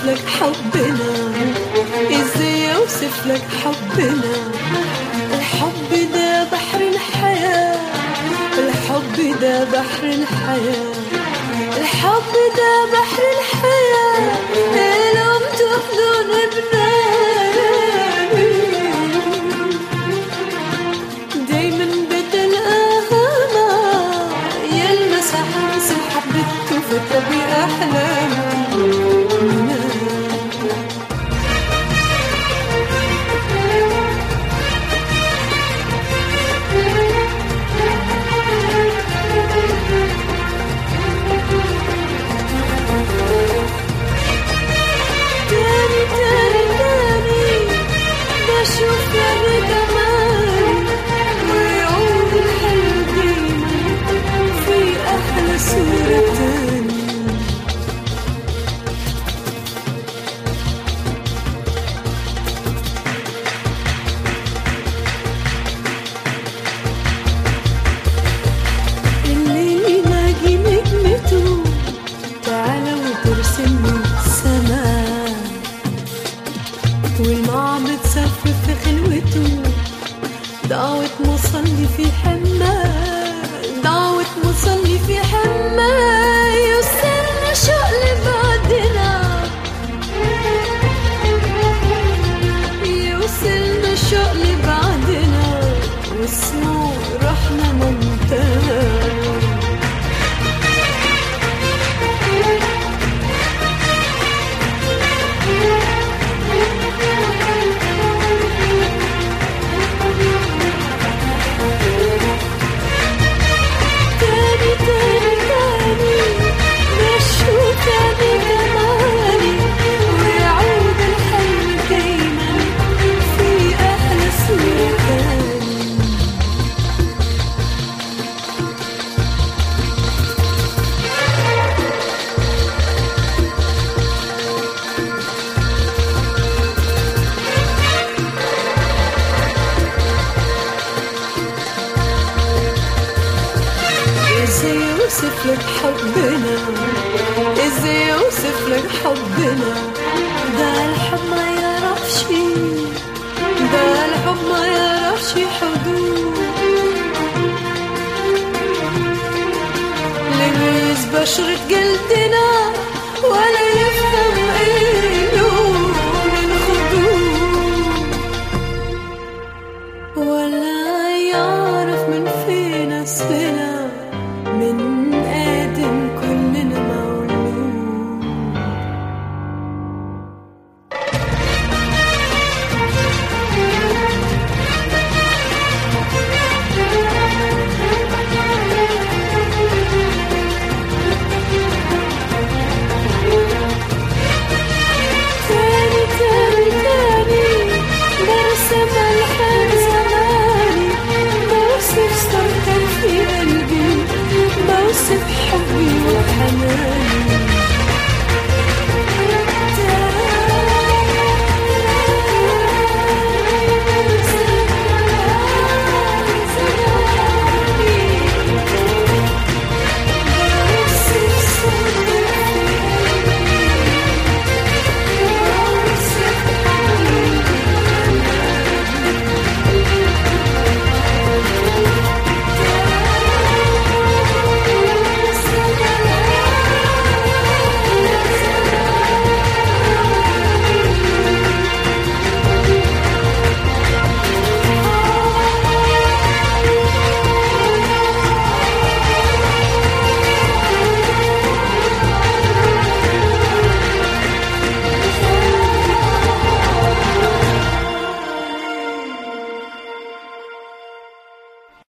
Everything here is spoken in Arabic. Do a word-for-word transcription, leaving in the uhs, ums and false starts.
اوصف لك حبنا، ازاي اوصف لك حبنا. الحب ده بحر الحياة، الحب ده بحر الحياة، الحب ده بحر الحياة. لو تحضن بناني دايما بدل اهانا يلمس حمس حبته فتبي احلامي. والمعبد سافر في خلوته، دعوة مصلي في حماه، دعوة مصلي في حماه. يوصلنا شوق لبعدنا، يوصلنا شوق لبعدنا، واسمه رحنا منتهى. ازاي اوصف لك حبنا، ازاي اوصف لك حبنا. ده الحب ما يعرفش، ده الحب ما يعرفش حدود. لمس بشرة جلدنا ولا يفهم ايه لون الخدود، ولا يعرف من فين اسفنا من